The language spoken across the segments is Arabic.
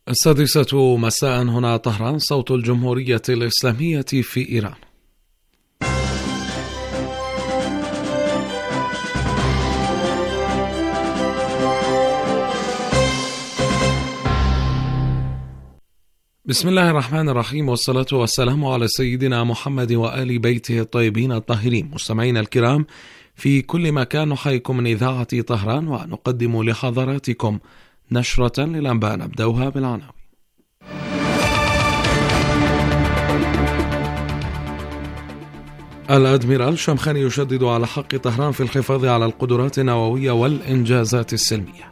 السادسة مساء هنا طهران، صوت الجمهورية الإسلامية في إيران. بسم الله الرحمن الرحيم، والصلاة والسلام على سيدنا محمد وآل بيته الطيبين الطاهرين. مستمعينا الكرام في كل مكان، نحييكم من إذاعة طهران ونقدم لحضراتكم نشرة للأنباء نبدأها بالعناوين. الأدميرال شمخاني يشدد على حق طهران في الحفاظ على القدرات النووية والإنجازات السلمية.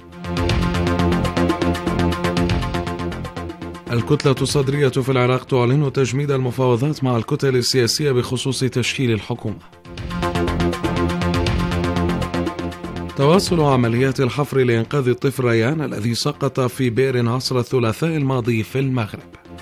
الكتلة الصدرية في العراق تعلن تجميد المفاوضات مع الكتل السياسية بخصوص تشكيل الحكومة. تواصل عمليات الحفر لإنقاذ الطفل ريان الذي سقط في بئر عصر الثلاثاء الماضي في المغرب.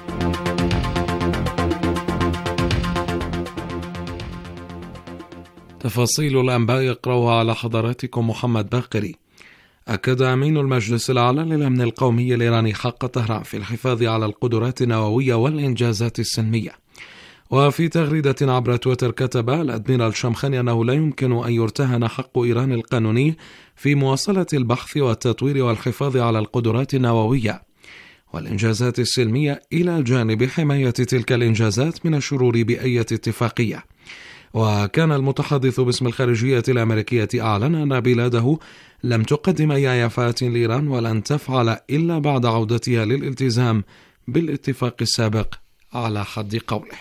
تفاصيل الأنباء يقرأها على حضراتكم محمد باقري. أكد أمين المجلس الأعلى للأمن القومي الإيراني حق طهران في الحفاظ على القدرات النووية والإنجازات السلمية. وفي تغريدة عبر تويتر كتب الأدميرال شمخاني أنه لا يمكن أن يرتهن حق إيران القانوني في مواصلة البحث والتطوير والحفاظ على القدرات النووية والإنجازات السلمية إلى جانب حماية تلك الإنجازات من الشرور بأي اتفاقية. وكان المتحدث باسم الخارجية الأمريكية أعلن أن بلاده لم تقدم أي إعفاءات لإيران ولن تفعل إلا بعد عودتها للالتزام بالاتفاق السابق على حد قوله.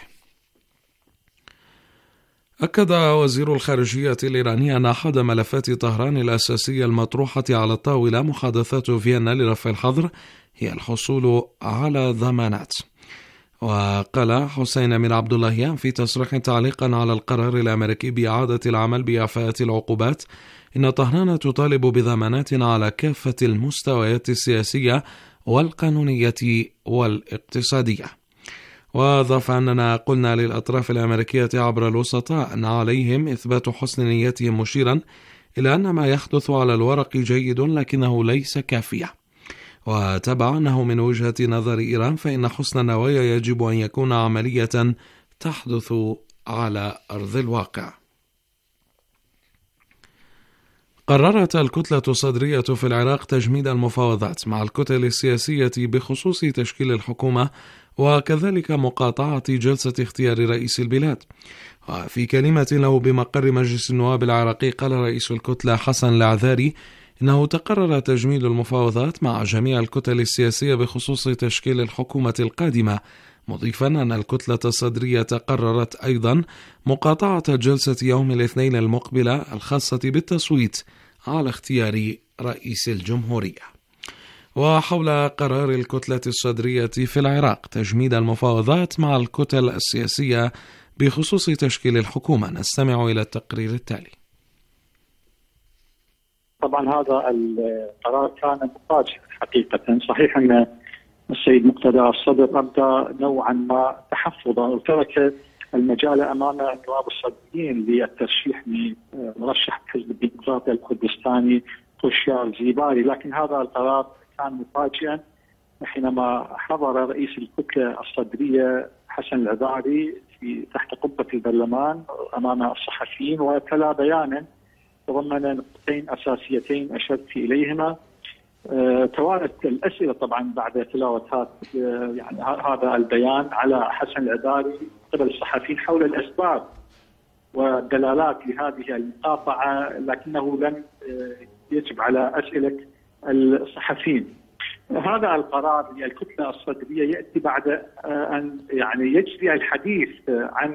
أكد وزير الخارجية الإيراني أن أحد ملفات طهران الأساسية المطروحة على الطاولة محادثات فيينا لرفع الحظر هي الحصول على ضمانات. وقال حسين بن عبد اللهيان في تصريح تعليقا على القرار الأمريكي بإعادة العمل بإعفاءات العقوبات إن طهران تطالب بضمانات على كافة المستويات السياسية والقانونية والاقتصادية. وأضاف أننا قلنا للأطراف الأمريكية عبر الوسطاء أن عليهم إثبات حسن نيتهم، مشيرا إلى أن ما يحدث على الورق جيد لكنه ليس كافيا. وتبع أنه من وجهة نظر إيران فإن حسن النوايا يجب أن يكون عملية تحدث على أرض الواقع. قررت الكتلة الصدرية في العراق تجميد المفاوضات مع الكتل السياسية بخصوص تشكيل الحكومة وكذلك مقاطعة جلسة اختيار رئيس البلاد. وفي كلمة له بمقر مجلس النواب العراقي قال رئيس الكتلة حسن العذاري إنه تقرر تجميد المفاوضات مع جميع الكتل السياسية بخصوص تشكيل الحكومة القادمة، مضيفا أن الكتلة الصدرية قررت أيضا مقاطعة جلسة يوم الاثنين المقبلة الخاصة بالتصويت على اختيار رئيس الجمهورية. وحول قرار الكتلة الصدرية في العراق تجميد المفاوضات مع الكتل السياسية بخصوص تشكيل الحكومة، نستمع إلى التقرير التالي. طبعا هذا القرار كان مفاجئ حقيقة. صحيح أن السيد مقتدى الصدر أبدى نوعا ما تحفظا وترك المجال أمام النواب الصدريين للترشيح لمرشح حزب الديمقراطي الكردستاني خوشيار زيباري، لكن هذا القرار كان مفاجئا حينما حضر رئيس الكتلة الصدرية حسن العذاري تحت قبة البرلمان أمام الصحفيين وتلا بيانا تضمن نقطتين أساسيتين أشرت إليهما. توالت الأسئلة طبعا بعد تلاوة هذا البيان على حسن العذاري قبل الصحفيين حول الأسباب والدلالات لهذه المقاطعة، لكنه لم يجب على أسئلة الصحفيين. هذا القرار للكتلة الصدرية يأتي بعد أن يجري الحديث عن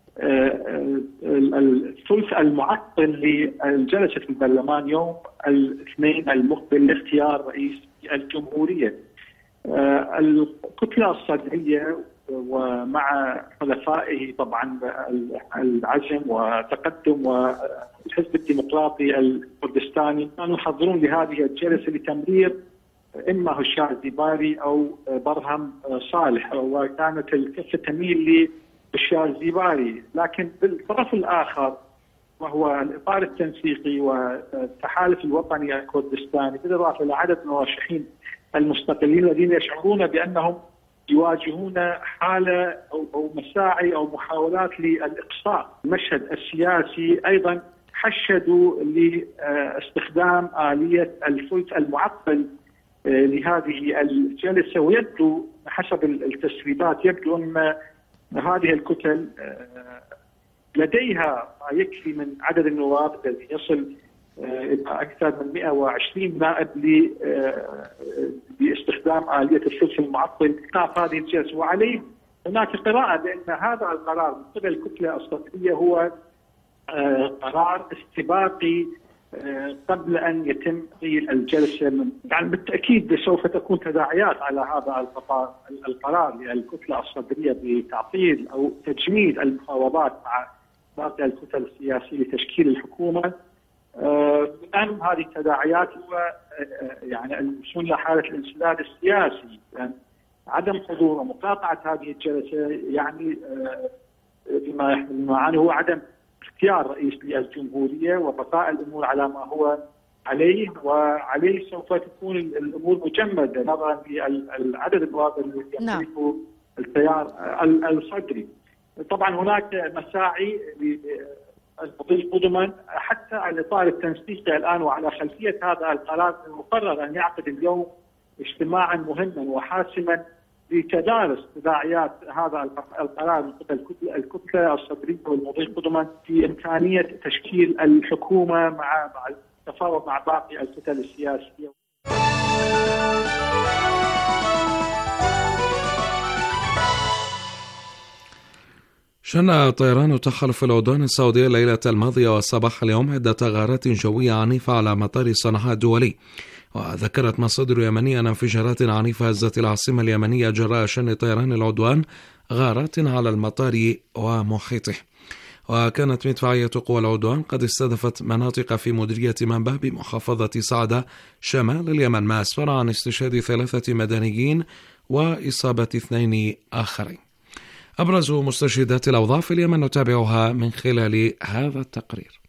الثلث المعطل لجلسة البرلمان يوم الاثنين المقبل لاختيار رئيس الجمهورية. الكتلة الصدرية ومع حلفائه طبعا العزم وتقدم والحزب الديمقراطي الكردستاني كانوا يحضرون لهذه الجلسة لتمرير إما هشام زيباري أو برهم صالح، وكانت الكفة تميل لهشام زيباري، لكن بالطرف الآخر وهو الإطار التنسيقي والتحالف الوطني الكردستاني بالإضافة إلى عدد مرشحين المستقلين الذين يشعرون بأنهم يواجهون حالة أو مساعي أو محاولات للإقصاء المشهد السياسي. أيضا حشدوا لاستخدام آلية الفلت المعقل لهذه الجلسة، ويبدو حسب التسريبات يبدو أن هذه الكتل لديها ما يكفي من عدد النواب الذي يصل إلى أكثر من 120 نائب لاستخدام آلية الفلت المعقل إيقاف هذه الجلسة. وعليه هناك قراءة بأن هذا القرار من قبل الكتلة الصدرية هو قرار استباقي قبل أن يتم الجلسة. يعني بالتأكيد سوف تكون تداعيات على هذا القرار للكتلة الصدرية بتعطيل أو تجميد المفاوضات مع باقي الكتل السياسية لتشكيل الحكومة. من أهم هذه التداعيات هو يعني الوصول إلى حالة الانسداد السياسي، يعني عدم حضور ومقاطعة هذه الجلسة يعني بما يحمل معاني هو عدم اختيار رئيس للجمهورية وبقاء الأمور على ما هو عليه، وعليه سوف تكون الأمور مجمدة نظرا لعدد النواب الذي يملكه التيار الصدري. طبعا هناك مساعي المضي قدما حتى على الاطار التنسيقي الان، وعلى خلفيه هذا القرار المقرر ان يعقد اليوم اجتماعا مهما وحاسما لتدارس تداعيات هذا القرار من قبل الكتله الصدريه والمضي قدما في امكانيه تشكيل الحكومه مع التفاوض مع باقي الكتل السياسيه. شن طيران تحالف العدوان السعودي الليلة الماضية وصباح اليوم عدة غارات جوية عنيفة على مطار صنعاء الدولي. وذكرت مصادر يمنية أن انفجارات عنيفة هزت العاصمة اليمنية جراء شن طيران العدوان غارات على المطار ومحيطه. وكانت مدفعية قوى العدوان قد استهدفت مناطق في مديرية منبه بمحافظة صعدة شمال اليمن، ما أسفر عن استشهاد 3 مدنيين وإصابة 2 آخرين. أبرز مستشهدات الأوضاع في اليمن نتابعها من خلال هذا التقرير.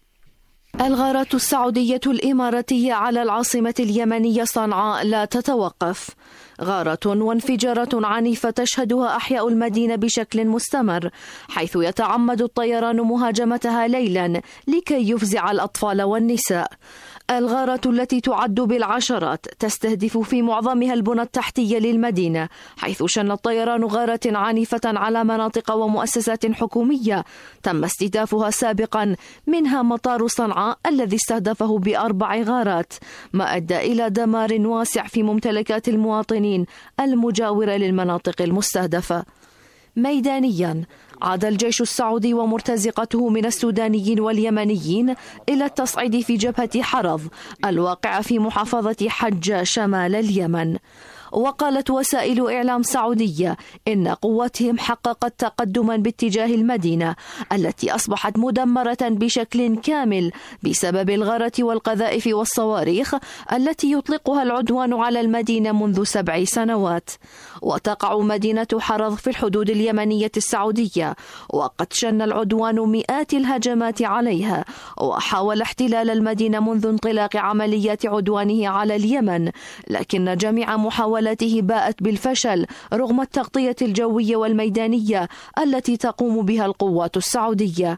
الغارات السعودية الإماراتية على العاصمة اليمنية صنعاء لا تتوقف. غارة وانفجارات عنيفة تشهدها أحياء المدينة بشكل مستمر، حيث يتعمد الطيران مهاجمتها ليلا لكي يفزع الأطفال والنساء. الغارة التي تعد بالعشرات تستهدف في معظمها البنى التحتية للمدينة، حيث شن الطيران غارات عنيفة على مناطق ومؤسسات حكومية تم استهدافها سابقا، منها مطار صنعاء الذي استهدفه ب4 غارات، ما أدى إلى دمار واسع في ممتلكات المواطنين المجاورة للمناطق المستهدفة. ميدانيا، عاد الجيش السعودي ومرتزقته من السودانيين واليمنيين إلى التصعيد في جبهة حرض الواقعة في محافظة حجة شمال اليمن. وقالت وسائل إعلام سعودية إن قواتهم حققت تقدما باتجاه المدينة التي أصبحت مدمرة بشكل كامل بسبب الغارة والقذائف والصواريخ التي يطلقها العدوان على المدينة منذ 7 سنوات. وتقع مدينة حرض في الحدود اليمنية السعودية، وقد شن العدوان مئات الهجمات عليها، وحاول احتلال المدينة منذ انطلاق عمليات عدوانه على اليمن، لكن جميع محاولاته باءت بالفشل رغم التغطية الجوية والميدانية التي تقوم بها القوات السعودية.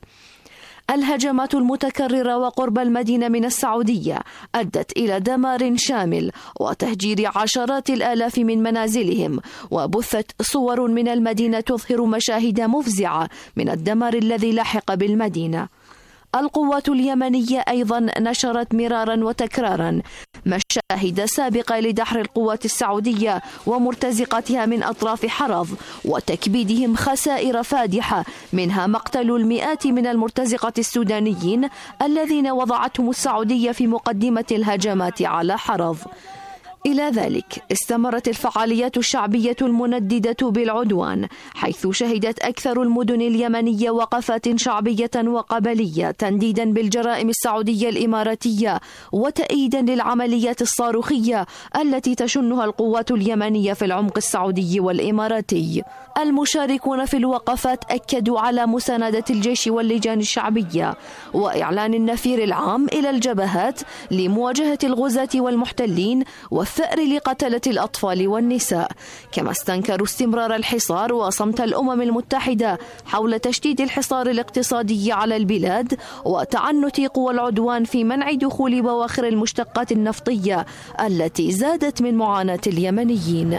الهجمات المتكررة وقرب المدينة من السعودية أدت إلى دمار شامل وتهجير عشرات الآلاف من منازلهم، وبثت صور من المدينة تظهر مشاهد مفزعة من الدمار الذي لحق بالمدينة. القوات اليمنية أيضا نشرت مرارا وتكرارا مشاهد سابقة لدحر القوات السعودية ومرتزقتها من أطراف حرض وتكبيدهم خسائر فادحة، منها مقتل المئات من المرتزقة السودانيين الذين وضعتهم السعودية في مقدمة الهجمات على حرض. إلى ذلك استمرت الفعاليات الشعبية المنددة بالعدوان، حيث شهدت أكثر المدن اليمنية وقفات شعبية وقبلية تنديدا بالجرائم السعودية الإماراتية وتأييدا للعمليات الصاروخية التي تشنها القوات اليمنية في العمق السعودي والإماراتي. المشاركون في الوقفات أكدوا على مساندة الجيش واللجان الشعبية وإعلان النفير العام إلى الجبهات لمواجهة الغزاة والمحتلين الثأر لقتلة الأطفال والنساء، كما استنكروا استمرار الحصار وصمت الأمم المتحدة حول تشديد الحصار الاقتصادي على البلاد وتعنت قوى العدوان في منع دخول بواخر المشتقات النفطية التي زادت من معاناة اليمنيين.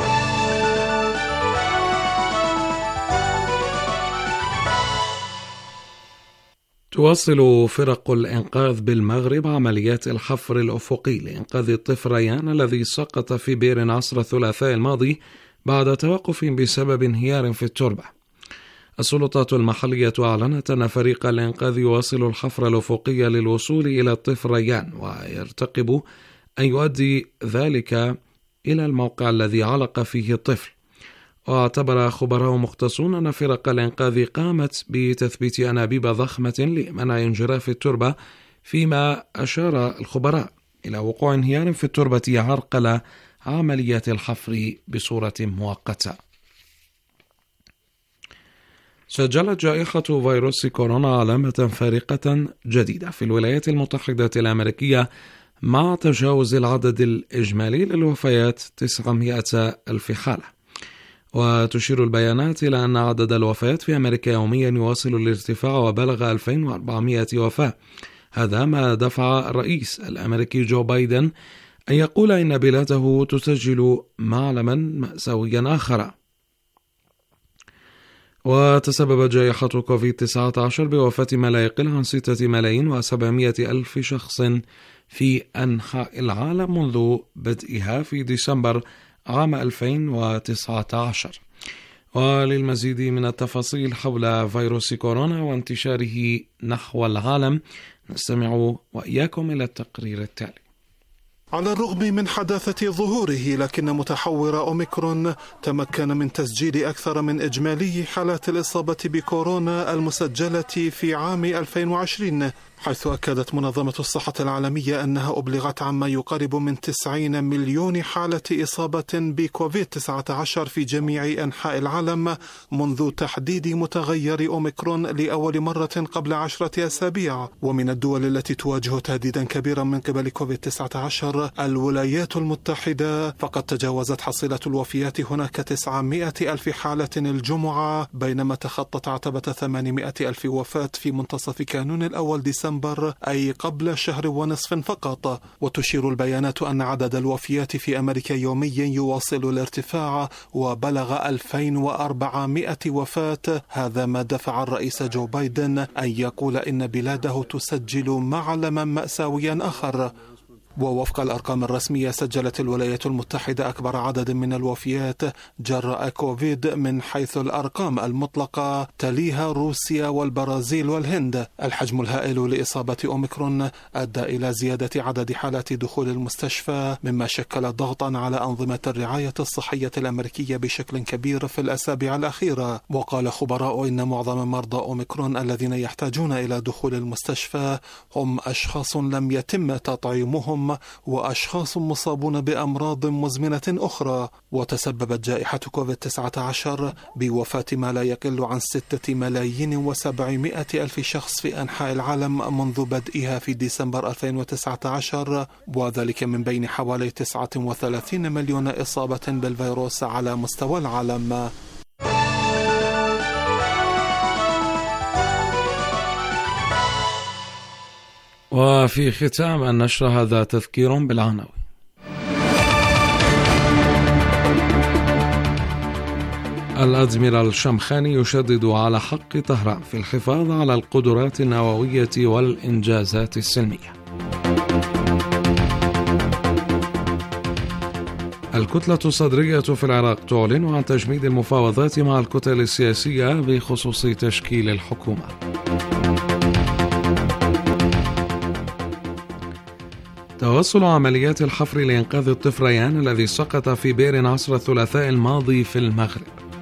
تواصل فرق الإنقاذ بالمغرب عمليات الحفر الأفقي لإنقاذ الطفل ريان الذي سقط في بئر عصر الثلاثاء الماضي بعد توقف بسبب انهيار في التربة. السلطات المحلية أعلنت أن فريق الإنقاذ يواصل الحفر الأفقي للوصول إلى الطفل ريان، ويرتقب أن يؤدي ذلك إلى الموقع الذي علق فيه الطفل. واعتبر خبراء مختصون أن فرق الإنقاذ قامت بتثبيت أنابيب ضخمة لمنع انجراف التربة، فيما أشار الخبراء إلى وقوع انهيار في التربة عرقل عمليات الحفر بصورة مؤقتة. سجلت جائحة فيروس كورونا علامة فارقة جديدة في الولايات المتحدة الأمريكية مع تجاوز العدد الإجمالي للوفيات 900,000 حالة. وتشير البيانات إلى أن عدد الوفيات في أمريكا يوميا يواصل الارتفاع وبلغ 2400 وفاة. هذا ما دفع الرئيس الأمريكي جو بايدن أن يقول إن بلاده تسجل معلما مأساويا آخر. وتسببت جائحة كوفيد-19 بوفاة ما لا يقل عن 6,700,000 شخص في أنحاء العالم منذ بدئها في ديسمبر عام 2019. وللمزيد من التفاصيل حول فيروس كورونا وانتشاره نحو العالم نستمع وإياكم إلى التقرير التالي. على الرغم من حداثة ظهوره، لكن متحور أوميكرون تمكن من تسجيل أكثر من إجمالي حالات الإصابة بكورونا المسجلة في عام 2020، حيث أكدت منظمة الصحة العالمية أنها أبلغت عما يقارب من 90 مليون حالة إصابة بكوفيد-19 في جميع أنحاء العالم منذ تحديد متغير أوميكرون لأول مرة قبل 10 أسابيع. ومن الدول التي تواجه تهديدا كبيرا من قبل كوفيد-19 الولايات المتحدة، فقد تجاوزت حصيلة الوفيات هناك 900,000 حالة الجمعة، بينما تخطت عتبة 800,000 وفاة في منتصف كانون الأول ديسمبر، أي قبل شهر ونصف فقط. وتشير البيانات أن عدد الوفيات في أمريكا يوميا يواصل الارتفاع وبلغ 2400 وفاة. هذا ما دفع الرئيس جو بايدن أن يقول إن بلاده تسجل معلما مأساويا آخر. ووفق الأرقام الرسمية، سجلت الولايات المتحدة أكبر عدد من الوفيات جراء كوفيد من حيث الأرقام المطلقة، تليها روسيا والبرازيل والهند. الحجم الهائل لإصابة أوميكرون أدى إلى زيادة عدد حالات دخول المستشفى، مما شكل ضغطا على أنظمة الرعاية الصحية الأمريكية بشكل كبير في الأسابيع الأخيرة. وقال خبراء إن معظم مرضى أوميكرون الذين يحتاجون إلى دخول المستشفى هم أشخاص لم يتم تطعيمهم وأشخاص مصابون بأمراض مزمنة أخرى. وتسببت جائحة كوفيد-19 بوفاة ما لا يقل عن 6,700,000 شخص في أنحاء العالم منذ بدئها في ديسمبر 2019، وذلك من بين حوالي 39 مليون إصابة بالفيروس على مستوى العالم. وفي ختام النشر هذا تذكير بالعناوين. الأدميرال شمخاني يشدد على حق طهران في الحفاظ على القدرات النووية والإنجازات السلمية. الكتلة الصدرية في العراق تعلن عن تجميد المفاوضات مع الكتل السياسية بخصوص تشكيل الحكومة. تواصل عمليات الحفر لإنقاذ الطفل ريان الذي سقط في بئر عصر الثلاثاء الماضي في المغرب.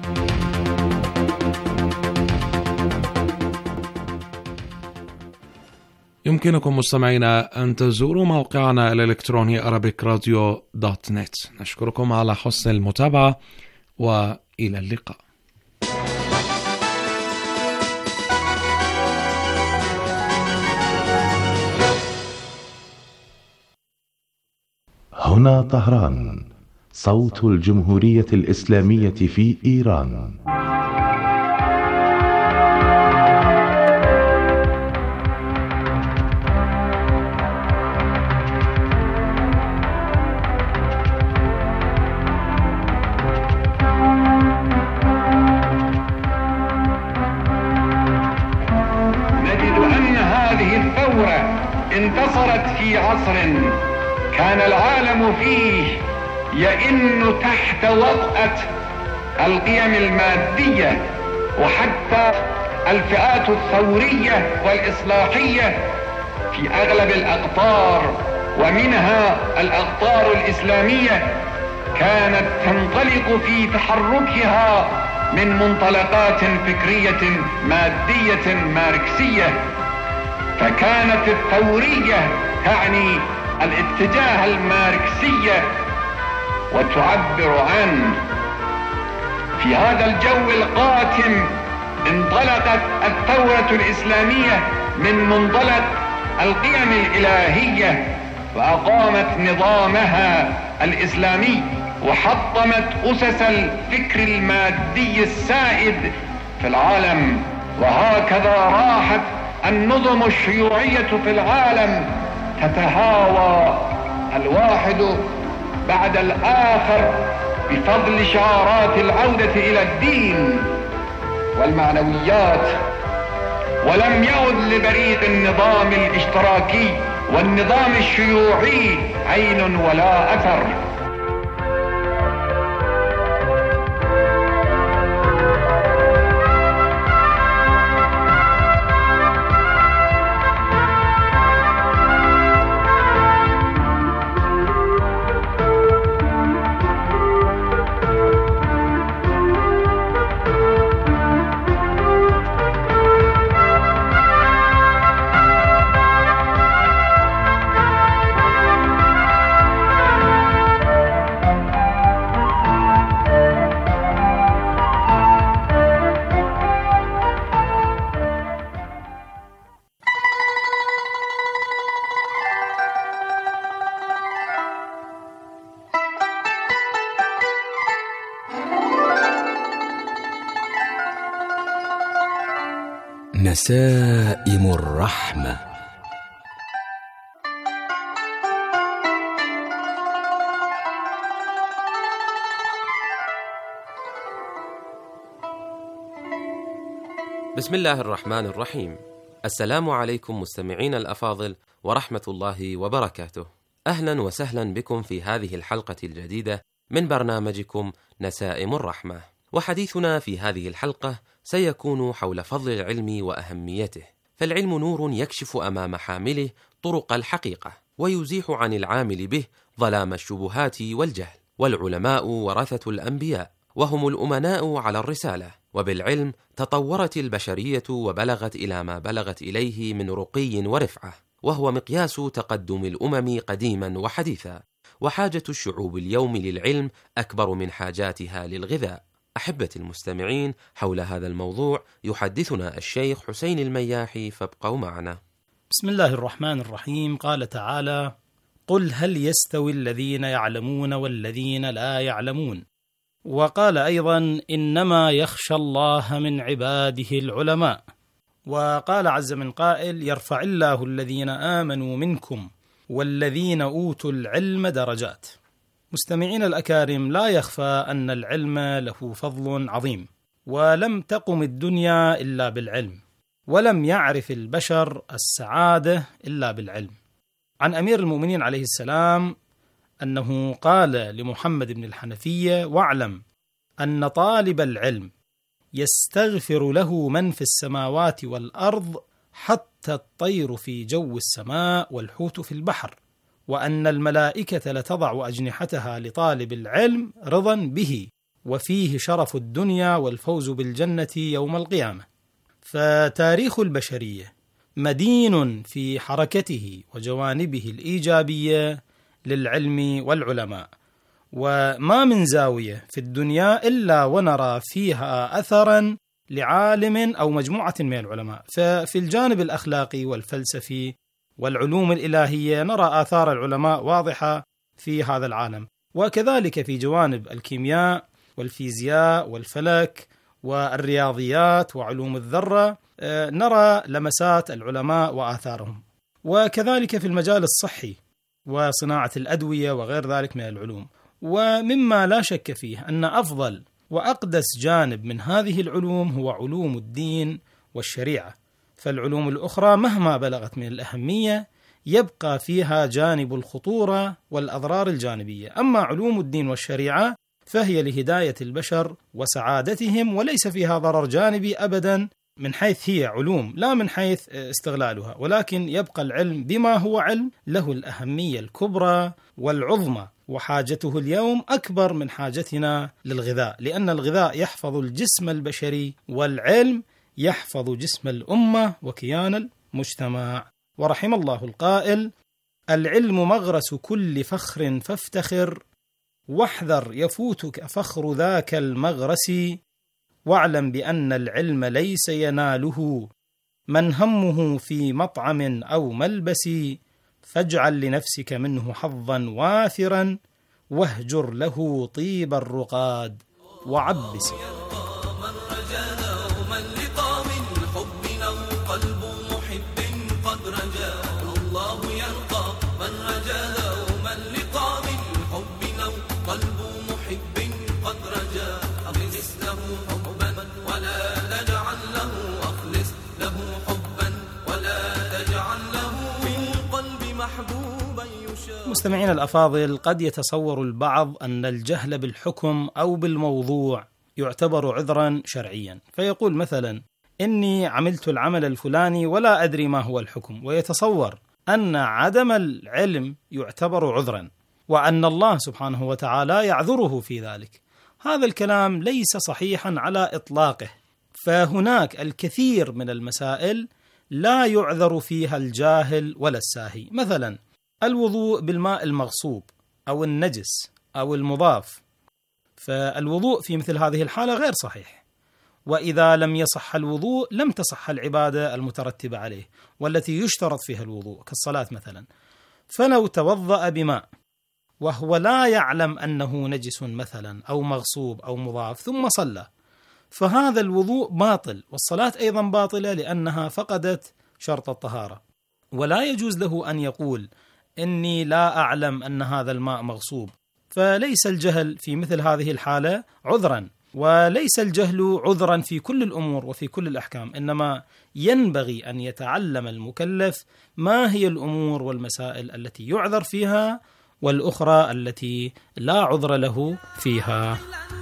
يمكنكم مستمعينا أن تزوروا موقعنا الإلكتروني arabicradio.net. نشكركم على حسن المتابعة وإلى اللقاء. هنا طهران، صوت الجمهورية الإسلامية في إيران. نجد أن هذه الثورة انتصرت في عصر كان العالم فيه يئن تحت وطأة القيم المادية، وحتى الفئات الثورية والإصلاحية في أغلب الأقطار ومنها الأقطار الإسلامية كانت تنطلق في تحركها من منطلقات فكرية مادية ماركسية، فكانت الثورية تعني الاتجاه الماركسي وتعبر عنه. في هذا الجو القاتم انطلقت الثورة الإسلامية من منطلق القيم الإلهية، وأقامت نظامها الإسلامي وحطمت أسس الفكر المادي السائد في العالم. وهكذا راحت النظم الشيوعية في العالم تتهاوى الواحد بعد الآخر بفضل شعارات العودة إلى الدين والمعنويات، ولم يعد لبريق النظام الاشتراكي والنظام الشيوعي عين ولا أثر. نسائم الرحمة. بسم الله الرحمن الرحيم. السلام عليكم مستمعين الأفاضل ورحمة الله وبركاته. أهلا وسهلا بكم في هذه الحلقة الجديدة من برنامجكم نسائم الرحمة. وحديثنا في هذه الحلقة سيكون حول فضل العلم وأهميته، فالعلم نور يكشف أمام حامله طرق الحقيقة ويزيح عن العامل به ظلام الشبهات والجهل. والعلماء ورثة الأنبياء وهم الأمناء على الرسالة، وبالعلم تطورت البشرية وبلغت إلى ما بلغت إليه من رقي ورفعة، وهو مقياس تقدم الأمم قديما وحديثا. وحاجة الشعوب اليوم للعلم أكبر من حاجاتها للغذاء. أحبتي المستمعين، حول هذا الموضوع يحدثنا الشيخ حسين المياحي، فابقوا معنا. بسم الله الرحمن الرحيم. قال تعالى: قل هل يستوي الذين يعلمون والذين لا يعلمون. وقال أيضا: إنما يخشى الله من عباده العلماء. وقال عز من قائل: يرفع الله الذين آمنوا منكم والذين أوتوا العلم درجات. مستمعين الأكارم، لا يخفى أن العلم له فضل عظيم، ولم تقم الدنيا إلا بالعلم، ولم يعرف البشر السعادة إلا بالعلم. عن أمير المؤمنين عليه السلام أنه قال لمحمد بن الحنفية: واعلم أن طالب العلم يستغفر له من في السماوات والأرض حتى الطير في جو السماء والحوت في البحر، وأن الملائكة لتضع أجنحتها لطالب العلم رضا به، وفيه شرف الدنيا والفوز بالجنة يوم القيامة. فتاريخ البشرية مدين في حركته وجوانبه الإيجابية للعلم والعلماء، وما من زاوية في الدنيا إلا ونرى فيها أثرا لعالم أو مجموعة من العلماء. ففي الجانب الأخلاقي والفلسفي والعلوم الإلهية نرى آثار العلماء واضحة في هذا العالم. وكذلك في جوانب الكيمياء والفيزياء والفلك والرياضيات وعلوم الذرة نرى لمسات العلماء وآثارهم. وكذلك في المجال الصحي وصناعة الأدوية وغير ذلك من العلوم. ومما لا شك فيه أن أفضل وأقدس جانب من هذه العلوم هو علوم الدين والشريعة، فالعلوم الأخرى مهما بلغت من الأهمية يبقى فيها جانب الخطورة والأضرار الجانبية. أما علوم الدين والشريعة فهي لهداية البشر وسعادتهم، وليس فيها ضرر جانبي أبدا من حيث هي علوم، لا من حيث استغلالها، ولكن يبقى العلم بما هو علم له الأهمية الكبرى والعظمى، وحاجته اليوم أكبر من حاجتنا للغذاء، لأن الغذاء يحفظ الجسم البشري والعلم يحفظ جسم الأمة وكيان المجتمع. ورحم الله القائل: العلم مغرس كل فخر فافتخر، واحذر يفوتك فخر ذاك المغرس، واعلم بأن العلم ليس يناله من همه في مطعم أو ملبس، فاجعل لنفسك منه حظا واثرا، واهجر له طيب الرقاد وعبس. مستمعين الأفاضل، قد يتصور البعض أن الجهل بالحكم أو بالموضوع يعتبر عذرا شرعيا، فيقول مثلا: إني عملت العمل الفلاني ولا أدري ما هو الحكم، ويتصور أن عدم العلم يعتبر عذرا، وأن الله سبحانه وتعالى يعذره في ذلك. هذا الكلام ليس صحيحا على إطلاقه، فهناك الكثير من المسائل لا يعذر فيها الجاهل ولا الساهي. مثلا الوضوء بالماء المغصوب أو النجس أو المضاف، فالوضوء في مثل هذه الحالة غير صحيح، وإذا لم يصح الوضوء لم تصح العبادة المترتبة عليه والتي يشترط فيها الوضوء كالصلاة مثلا. فلو توضأ بماء وهو لا يعلم أنه نجس مثلا أو مغصوب أو مضاف ثم صلى، فهذا الوضوء باطل، والصلاة أيضا باطلة لأنها فقدت شرط الطهارة. ولا يجوز له أن يقول: إني لا أعلم أن هذا الماء مغصوب. فليس الجهل في مثل هذه الحالة عذرا، وليس الجهل عذرا في كل الأمور وفي كل الأحكام، إنما ينبغي أن يتعلم المكلف ما هي الأمور والمسائل التي يعذر فيها والأخرى التي لا عذر له فيها.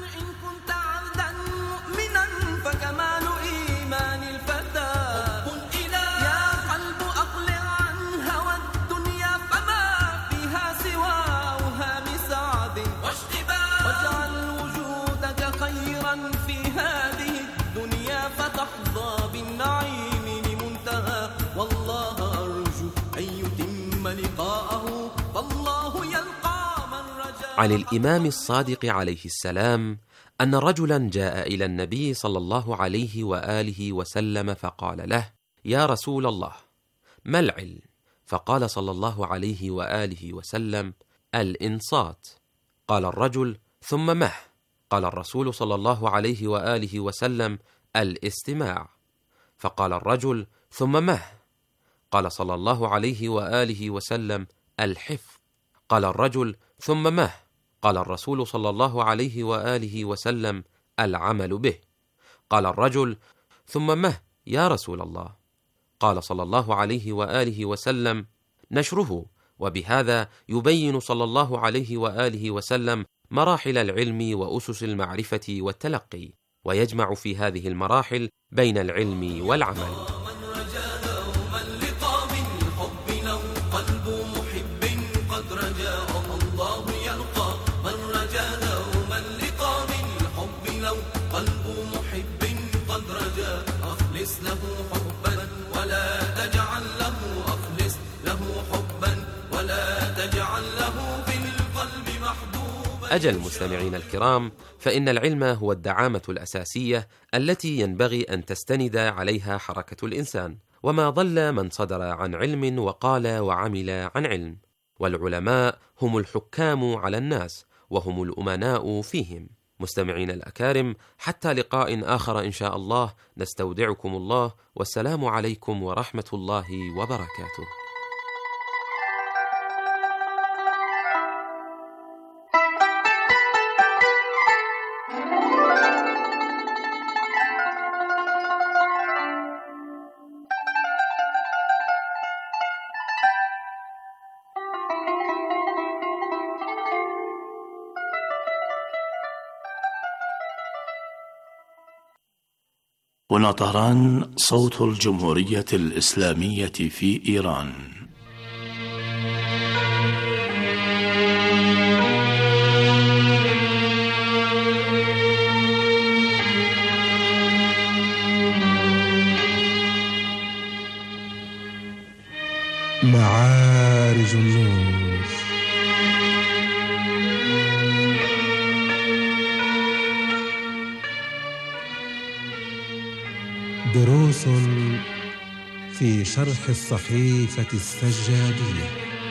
عن الإمام الصادق عليه السلام أن رجلا جاء إلى النبي صلى الله عليه وآله وسلم فقال له: يا رسول الله، ما العلم؟ فقال صلى الله عليه وآله وسلم: الإنصات. قال الرجل: ثم مه؟ قال الرسول صلى الله عليه وآله وسلم: الاستماع. فقال الرجل: ثم مه؟ قال صلى الله عليه وآله وسلم: الحفظ. قال الرجل: ثم مه؟ قال الرسول صلى الله عليه وآله وسلم: العمل به. قال الرجل: ثم مه يا رسول الله؟ قال صلى الله عليه وآله وسلم: نشره. وبهذا يبين صلى الله عليه وآله وسلم مراحل العلم وأسس المعرفة والتلقي، ويجمع في هذه المراحل بين العلم والعمل. أجل مستمعين الكرام، فإن العلم هو الدعامة الأساسية التي ينبغي أن تستند عليها حركة الإنسان، وما ضل من صدر عن علم وقال وعمل عن علم، والعلماء هم الحكام على الناس وهم الأمناء فيهم. مستمعين الأكارم، حتى لقاء آخر إن شاء الله، نستودعكم الله، والسلام عليكم ورحمة الله وبركاته. هنا طهران، صوت الجمهورية الإسلامية في إيران. معارج النور. دروس في شرح الصحيفة السجادية.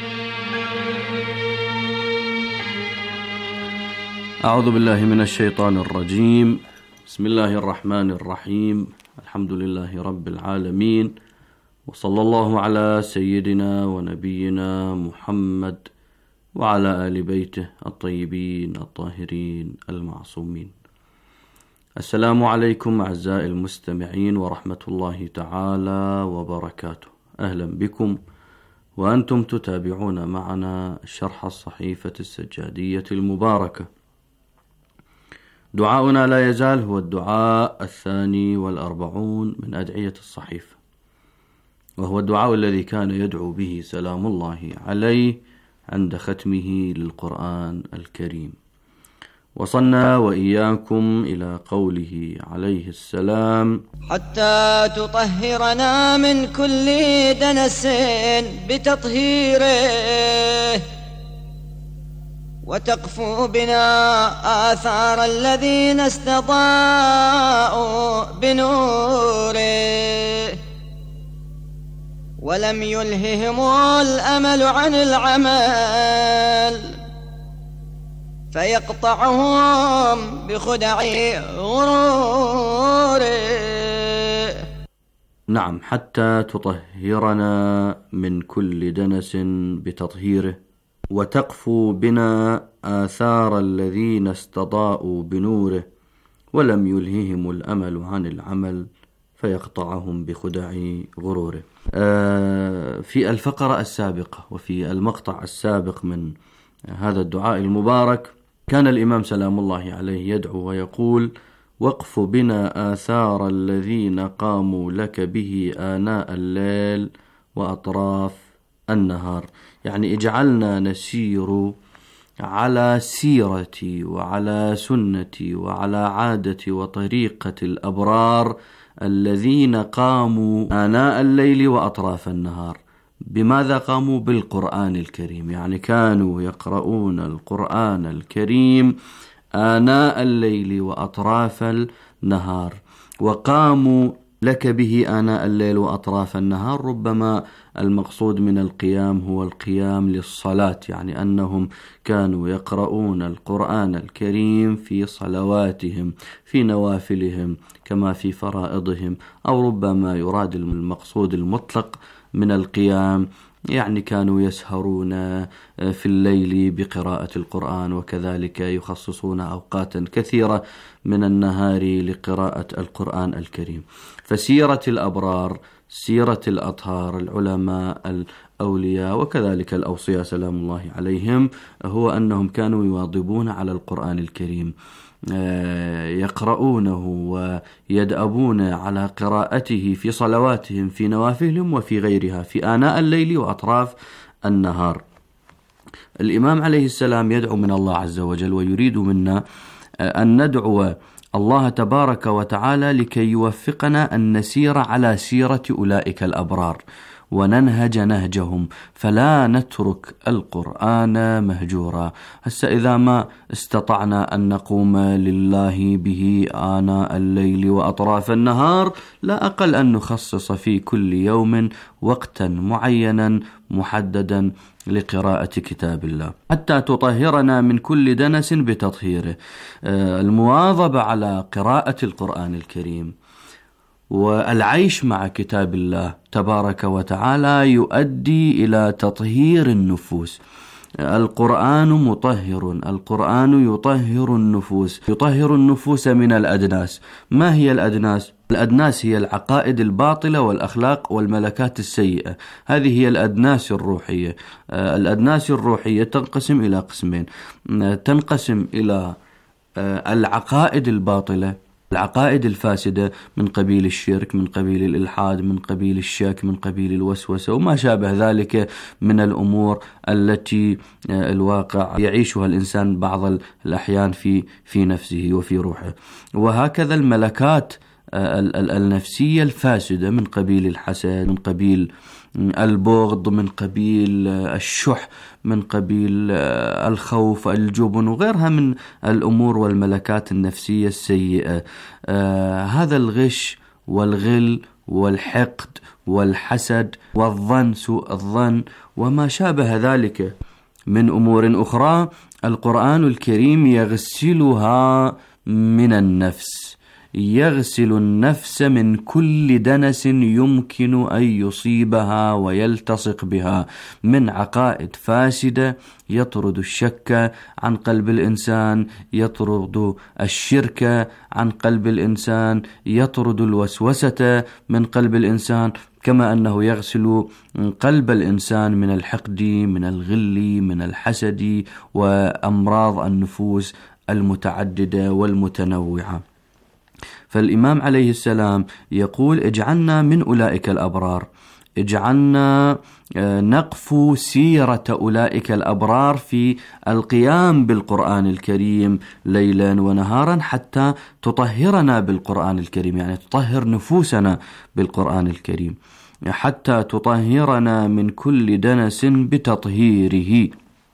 أعوذ بالله من الشيطان الرجيم. بسم الله الرحمن الرحيم. الحمد لله رب العالمين، وصلى الله على سيدنا ونبينا محمد وعلى آل بيته الطيبين الطاهرين المعصومين. السلام عليكم أعزائي المستمعين ورحمة الله تعالى وبركاته. أهلا بكم وأنتم تتابعون معنا شرح الصحيفة السجادية المباركة. دعاؤنا لا يزال هو الدعاء 42 من أدعية الصحيفة، وهو الدعاء الذي كان يدعو به سلام الله عليه عند ختمه للقرآن الكريم. وصلنا وإياكم إلى قوله عليه السلام: حتى تطهرنا من كل دنس بتطهيره، وتقفو بنا آثار الذين استضاءوا بنوره، ولم يلههم الأمل عن العمل، فيقطعهم بخدع غروره. نعم، حتى تطهرنا من كل دنس بتطهيره، وتقفو بنا آثار الذين استضاءوا بنوره، ولم يلههم الأمل عن العمل، فيقطعهم بخدع غروره. في الفقرة السابقة وفي المقطع السابق من هذا الدعاء المبارك كان الإمام سلام الله عليه يدعو ويقول: وقف بنا آثار الذين قاموا لك به آناء الليل وأطراف النهار، يعني اجعلنا نسير على سيرتي وعلى سنتي وعلى عادة وطريقة الأبرار الذين قاموا آناء الليل وأطراف النهار. بماذا قاموا؟ بالقرآن الكريم، يعني كانوا يقرؤون القرآن الكريم آناء الليل وأطراف النهار، وقاموا لك به آناء الليل وأطراف النهار. ربما المقصود من القيام هو القيام للصلاة، يعني أنهم كانوا يقرؤون القرآن الكريم في صلواتهم، في نوافلهم كما في فرائضهم، أو ربما يراد المقصود المطلق من القيام، يعني كانوا يسهرون في الليل بقراءة القرآن، وكذلك يخصصون أوقاتا كثيرة من النهار لقراءة القرآن الكريم. فسيرة الأبرار، سيرة الأطهار، العلماء، الأولياء، وكذلك الأوصياء سلام الله عليهم، هو أنهم كانوا يواظبون على القرآن الكريم، يقرؤونه ويدأبون على قراءته في صلواتهم، في نوافلهم، وفي غيرها، في آناء الليل وأطراف النهار. الإمام عليه السلام يدعو من الله عز وجل ويريد منا أن ندعو الله تبارك وتعالى لكي يوفقنا أن نسير على سيرة أولئك الأبرار وننهج نهجهم، فلا نترك القرآن مهجورا. هسه إذا ما استطعنا أن نقوم لله به آناء الليل وأطراف النهار، لا أقل أن نخصص في كل يوم وقتا معينا محددا لقراءة كتاب الله، حتى تطهرنا من كل دنس بتطهيره. المواظبة على قراءة القرآن الكريم والعيش مع كتاب الله تبارك وتعالى يؤدي إلى تطهير النفوس. القرآن مطهر، القرآن يطهر النفوس، يطهر النفوس من الأدناس. ما هي الأدناس؟ الأدناس هي العقائد الباطلة والأخلاق والملكات السيئة، هذه هي الأدناس الروحية. الأدناس الروحية تنقسم إلى قسمين، تنقسم إلى العقائد الباطلة، العقائد الفاسدة من قبيل الشرك، من قبيل الإلحاد، من قبيل الشك، من قبيل الوسوسة وما شابه ذلك من الأمور التي الواقع يعيشها الإنسان بعض الأحيان في نفسه وفي روحه. وهكذا الملكات النفسية الفاسدة من قبيل الحسد، من قبيل البغض، من قبيل الشح، من قبيل الخوف، الجبن وغيرها من الأمور والملكات النفسية السيئة. هذا الغش والغل والحقد والحسد والظن، سوء الظن وما شابه ذلك من أمور أخرى، القرآن الكريم يغسلها من النفس، يغسل النفس من كل دنس يمكن أن يصيبها ويلتصق بها من عقائد فاسدة، يطرد الشك عن قلب الإنسان، يطرد الشرك عن قلب الإنسان، يطرد الوسوسة من قلب الإنسان، كما أنه يغسل قلب الإنسان من الحقد، من الغل، من الحسد وأمراض النفوس المتعددة والمتنوعة. فالإمام عليه السلام يقول: اجعلنا من أولئك الأبرار، اجعلنا نقفو سيرة أولئك الأبرار في القيام بالقرآن الكريم ليلا ونهارا حتى تطهرنا بالقرآن الكريم، يعني تطهر نفوسنا بالقرآن الكريم، حتى تطهرنا من كل دنس بتطهيره،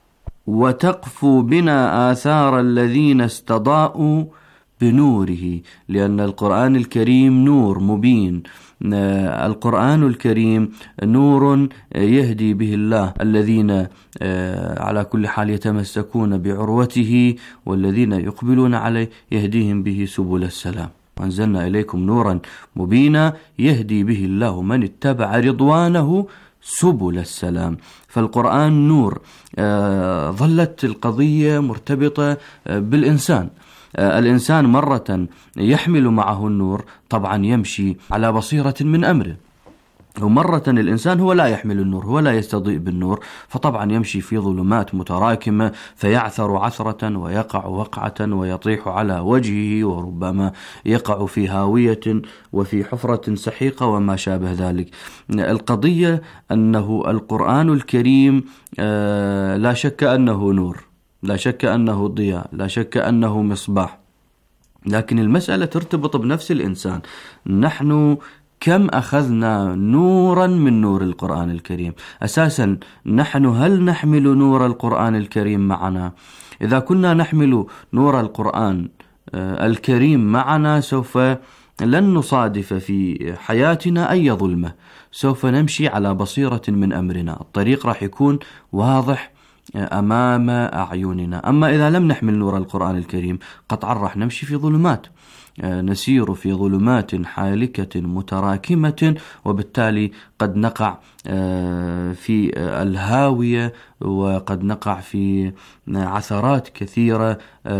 وتقفو بنا آثار الذين استضاءوا بنوره، لأن القرآن الكريم نور مبين. القرآن الكريم نور يهدي به الله الذين على كل حال يتمسكون بعروته، والذين يقبلون عليه يهديهم به سبل السلام. وأنزلنا إليكم نورا مبينا يهدي به الله من اتبع رضوانه سبل السلام. فالقرآن نور. ظلت القضية مرتبطة بالإنسان. الإنسان مرة يحمل معه النور، طبعا يمشي على بصيرة من أمره، ومرة الإنسان هو لا يحمل النور، هو لا يستضيء بالنور، فطبعا يمشي في ظلمات متراكمة، فيعثر عثرة ويقع وقعة ويطيح على وجهه، وربما يقع في هاوية وفي حفرة سحيقة وما شابه ذلك. القضية أنه القرآن الكريم لا شك أنه نور، لا شك أنه ضياء، لا شك أنه مصباح، لكن المسألة ترتبط بنفس الإنسان. نحن كم أخذنا نورا من نور القرآن الكريم؟ أساسا نحن هل نحمل نور القرآن الكريم معنا؟ إذا كنا نحمل نور القرآن الكريم معنا سوف لن نصادف في حياتنا أي ظلمة، سوف نمشي على بصيرة من أمرنا، الطريق راح يكون واضح أمام أعيننا. أما إذا لم نحمل نور القرآن الكريم قطعا راح نمشي في ظلمات، نسير في ظلمات حالكة متراكمة، وبالتالي قد نقع في الهاوية، وقد نقع في عثرات كثيرة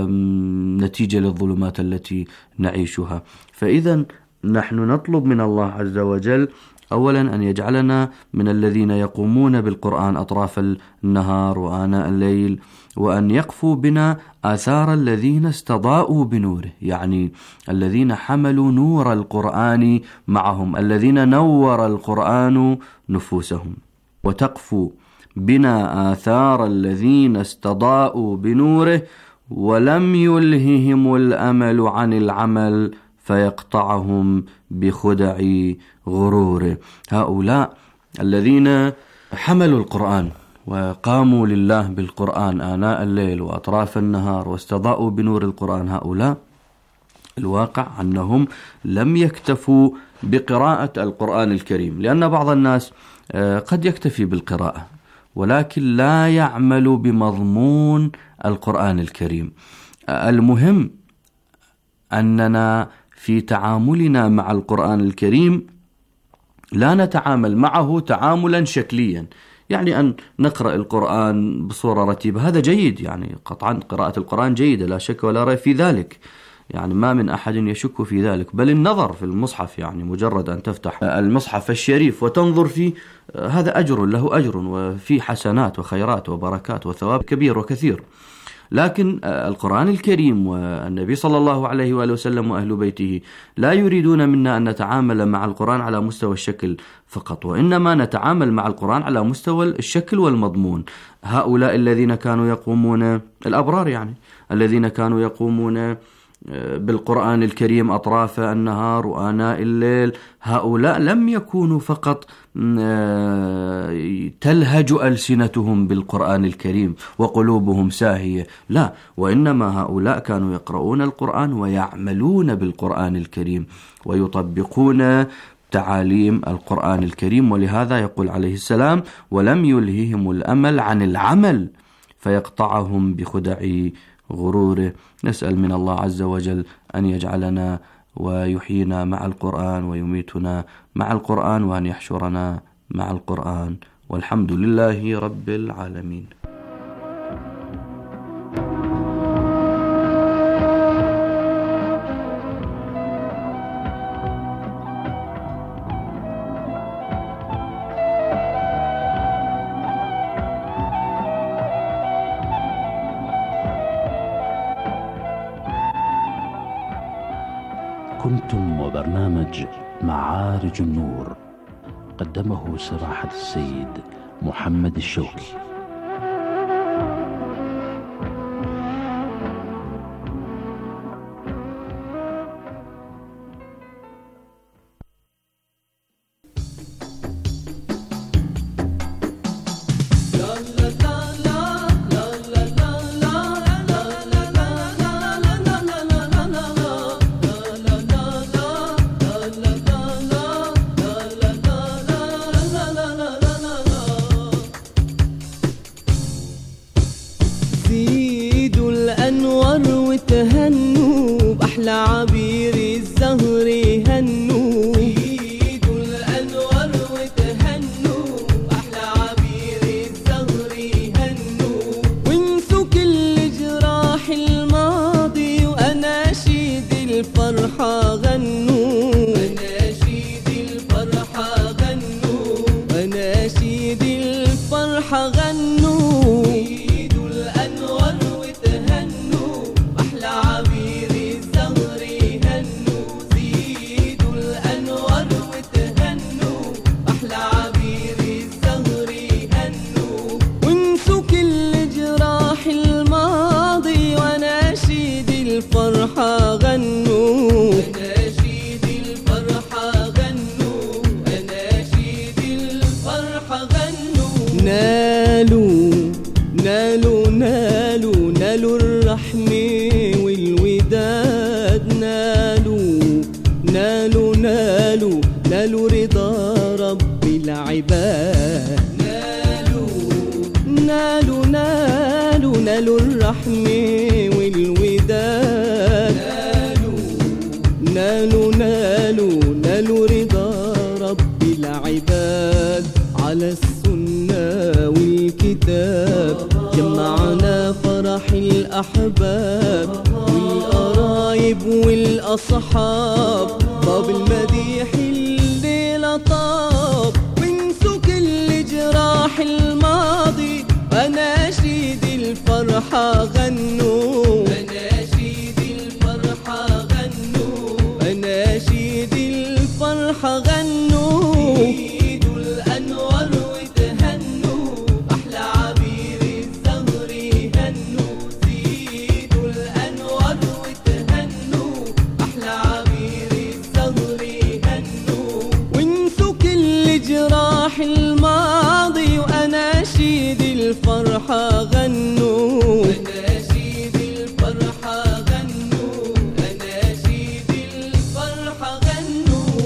نتيجة للظلمات التي نعيشها. فإذا نحن نطلب من الله عز وجل أولا أن يجعلنا من الذين يقومون بالقرآن أطراف النهار وآناء الليل، وأن يقفوا بنا آثار الذين استضاءوا بنوره، يعني الذين حملوا نور القرآن معهم، الذين نور القرآن نفوسهم. وتقفوا بنا آثار الذين استضاءوا بنوره ولم يلههم الأمل عن العمل فيقطعهم بخدع غروره. هؤلاء الذين حملوا القرآن وقاموا لله بالقرآن آناء الليل وأطراف النهار واستضاءوا بنور القرآن، هؤلاء الواقع أنهم لم يكتفوا بقراءة القرآن الكريم، لأن بعض الناس قد يكتفي بالقراءة ولكن لا يعمل بمضمون القرآن الكريم. المهم أننا في تعاملنا مع القرآن الكريم لا نتعامل معه تعاملا شكليا، يعني أن نقرأ القرآن بصورة رتيبة، هذا جيد، يعني قطعا قراءة القرآن جيدة لا شك ولا ريب في ذلك، يعني ما من أحد يشك في ذلك، بل النظر في المصحف، يعني مجرد أن تفتح المصحف الشريف وتنظر فيه هذا أجر له أجر، وفي حسنات وخيرات وبركات وثواب كبير وكثير. لكن القرآن الكريم والنبي صلى الله عليه وآله وسلم وأهل بيته لا يريدون منا أن نتعامل مع القرآن على مستوى الشكل فقط، وإنما نتعامل مع القرآن على مستوى الشكل والمضمون. هؤلاء الذين كانوا يقومون، الأبرار يعني، الذين كانوا يقومون بالقرآن الكريم أطراف النهار وآناء الليل، هؤلاء لم يكونوا فقط تلهج ألسنتهم بالقرآن الكريم وقلوبهم ساهية، لا، وإنما هؤلاء كانوا يقرؤون القرآن ويعملون بالقرآن الكريم ويطبقون تعاليم القرآن الكريم. ولهذا يقول عليه السلام: ولم يلههم الأمل عن العمل فيقطعهم بخدع غروره. نسأل من الله عز وجل أن يجعلنا ويحيينا مع القرآن ويميتنا مع القرآن، وأن يحشرنا مع القرآن، والحمد لله رب العالمين. كنتم وبرنامج معارج النور، قدمه سراحة السيد محمد الشوكي.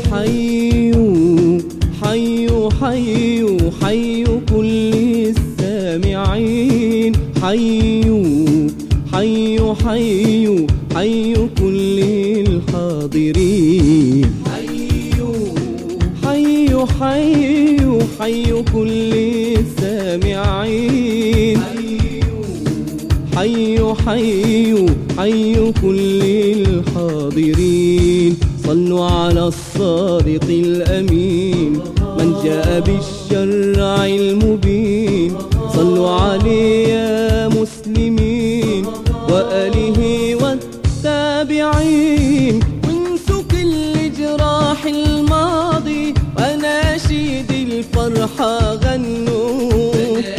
حي كل السلام حي حي حي حي كل الحاضرين حي حي حي حي كل السامعين حي حي حي كل الحاضرين صلوا على الصادق الأمين من جاء بالشرع المبين صلوا عليه يا مسلمين وآله والتابعين وانسوا كل جراح الماضي وناشيد الفرحة غنوا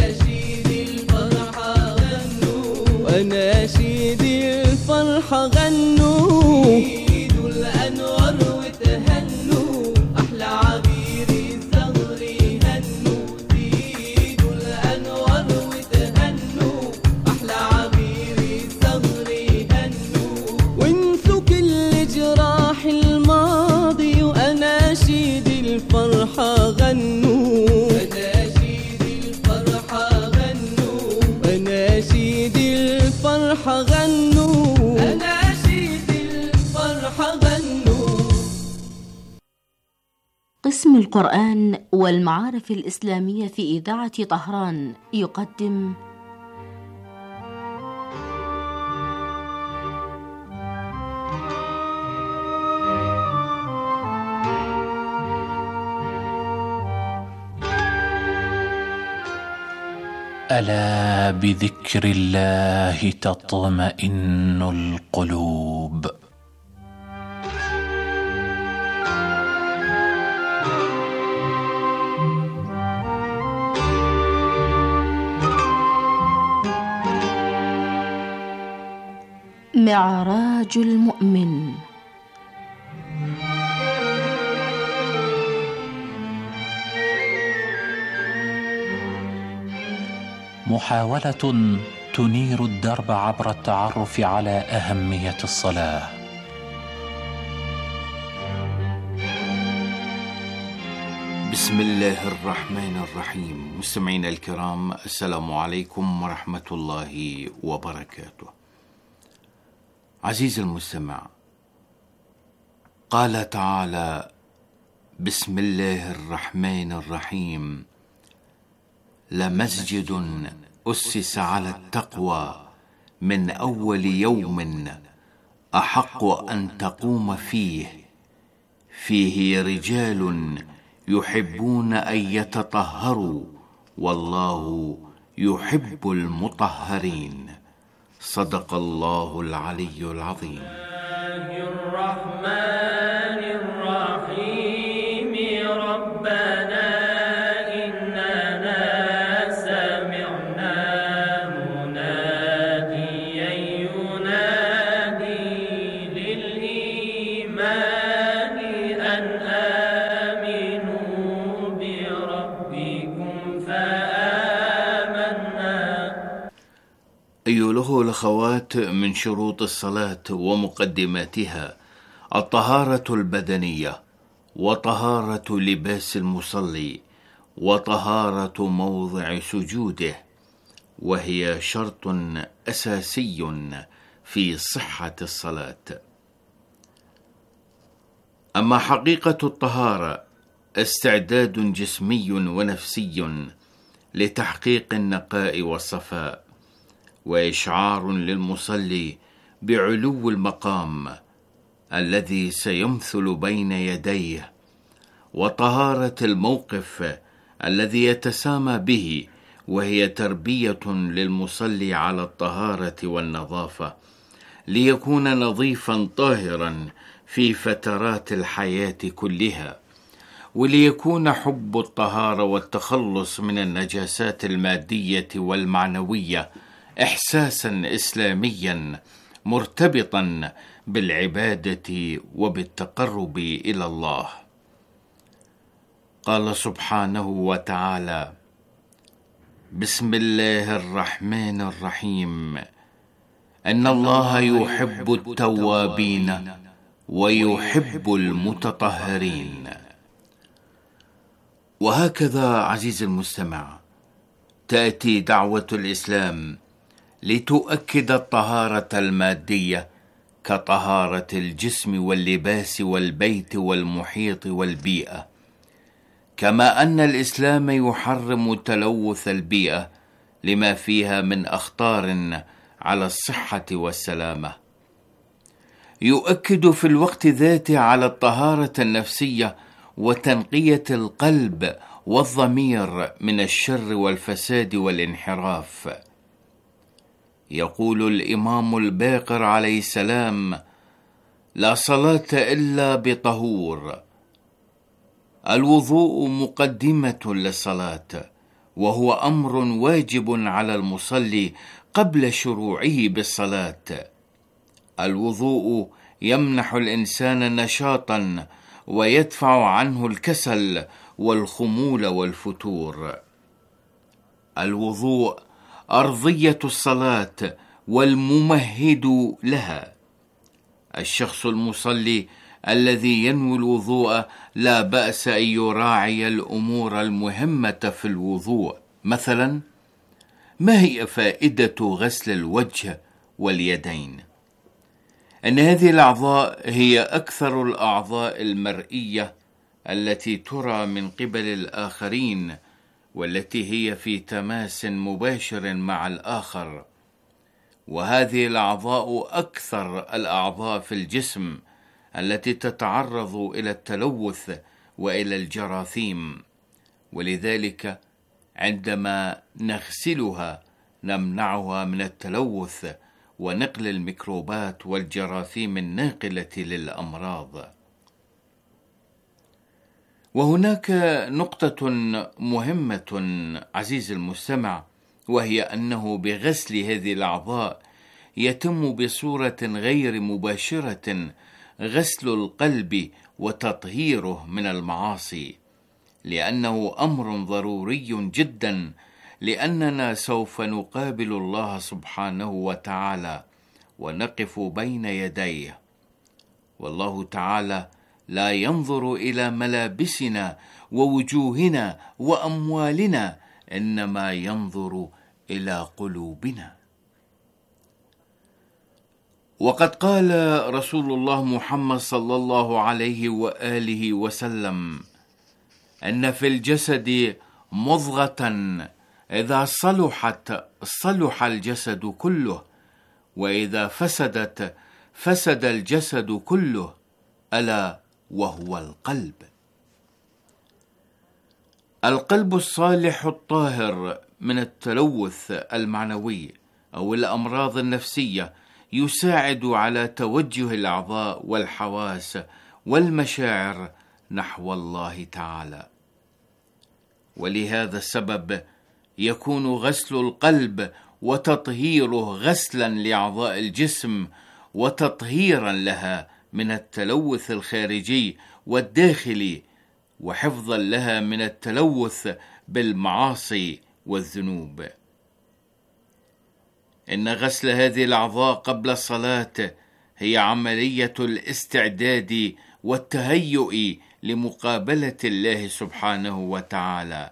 وناشيد الفرحة غنوا ايدوا الأنوار وتهنوا أحلى عبير الزهر هنوا ايدوا الأنوار وتهنوا أحلى عبير الزهر هنوا وانسوا كل جراح الماضي وأناشيد الفرحة غنوا أناشيد الفرحة غنوا أناشيد الفرحة غنوا أناشيد الفرحة غنوا. قسم القرآن والمعارف الإسلامية في إذاعة طهران يقدم ألا بذكر الله تطمئن القلوب. معراج المؤمن. محاولة تنير الدرب عبر التعرف على أهمية الصلاة. بسم الله الرحمن الرحيم. مستمعينا الكرام، السلام عليكم ورحمة الله وبركاته. عزيزي المستمع، قال تعالى: بسم الله الرحمن الرحيم: لمسجد أسس على التقوى من أول يوم أحق أن تقوم فيه رجال يحبون أن يتطهروا والله يحب المطهرين. صدق الله العلي العظيم. الرحمن الرحيم. ربنا أيها الأخوات، من شروط الصلاة ومقدماتها الطهارة البدنية، وطهارة لباس المصلي، وطهارة موضع سجوده، وهي شرط أساسي في صحة الصلاة. أما حقيقة الطهارة استعداد جسمي ونفسي لتحقيق النقاء والصفاء، وإشعار للمصلي بعلو المقام الذي سيمثل بين يديه، وطهارة الموقف الذي يتسامى به، وهي تربية للمصلي على الطهارة والنظافة ليكون نظيفا طاهرا في فترات الحياة كلها، وليكون حب الطهارة والتخلص من النجاسات المادية والمعنوية إحساسا إسلاميا مرتبطا بالعبادة وبالتقرب إلى الله. قال سبحانه وتعالى: بسم الله الرحمن الرحيم: إن الله يحب التوابين ويحب المتطهرين. وهكذا عزيزي المستمع، تأتي دعوة الإسلام لتؤكد الطهارة المادية كطهارة الجسم واللباس والبيت والمحيط والبيئة، كما أن الإسلام يحرم تلوث البيئة لما فيها من أخطار على الصحة والسلامة. يؤكد في الوقت ذاته على الطهارة النفسية وتنقية القلب والضمير من الشر والفساد والانحراف. يقول الإمام الباقر عليه السلام: لا صلاة إلا بطهور. الوضوء مقدمة للصلاة، وهو أمر واجب على المصلي قبل شروعه بالصلاة. الوضوء يمنح الإنسان نشاطا ويدفع عنه الكسل والخمول والفتور. الوضوء أرضية الصلاة والممهد لها. الشخص المصلي الذي ينوي الوضوء لا بأس أن يراعي الأمور المهمة في الوضوء. مثلا، ما هي فائدة غسل الوجه واليدين؟ أن هذه الأعضاء هي أكثر الأعضاء المرئية التي ترى من قبل الآخرين، والتي هي في تماس مباشر مع الآخر، وهذه الأعضاء أكثر الأعضاء في الجسم التي تتعرض إلى التلوث وإلى الجراثيم، ولذلك عندما نغسلها نمنعها من التلوث ونقل الميكروبات والجراثيم الناقلة للأمراض. وهناك نقطة مهمة عزيز المستمع، وهي أنه بغسل هذه الأعضاء يتم بصورة غير مباشرة غسل القلب وتطهيره من المعاصي، لأنه أمر ضروري جدا، لأننا سوف نقابل الله سبحانه وتعالى ونقف بين يديه، والله تعالى لا ينظر إلى ملابسنا ووجوهنا وأموالنا، إنما ينظر إلى قلوبنا. وقد قال رسول الله محمد صلى الله عليه وآله وسلم: أن في الجسد مضغة إذا صلحت صلح الجسد كله، وإذا فسدت فسد الجسد كله، ألا وهو القلب. القلب الصالح الطاهر من التلوث المعنوي أو الأمراض النفسية يساعد على توجه الأعضاء والحواس والمشاعر نحو الله تعالى. ولهذا السبب يكون غسل القلب وتطهيره غسلا لأعضاء الجسم وتطهيرا لها من التلوث الخارجي والداخلي، وحفظا لها من التلوث بالمعاصي والذنوب. إن غسل هذه الأعضاء قبل الصلاة هي عملية الاستعداد والتهيؤ لمقابلة الله سبحانه وتعالى،